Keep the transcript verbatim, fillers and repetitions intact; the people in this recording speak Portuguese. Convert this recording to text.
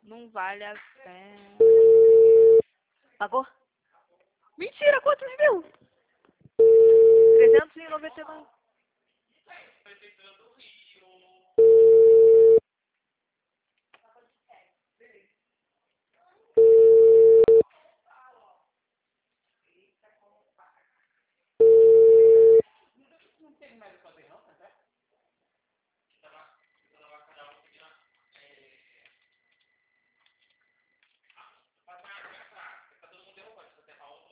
Não vale a pena. Pagou? Mentira, quanto me deu? trezentos e noventa e nove.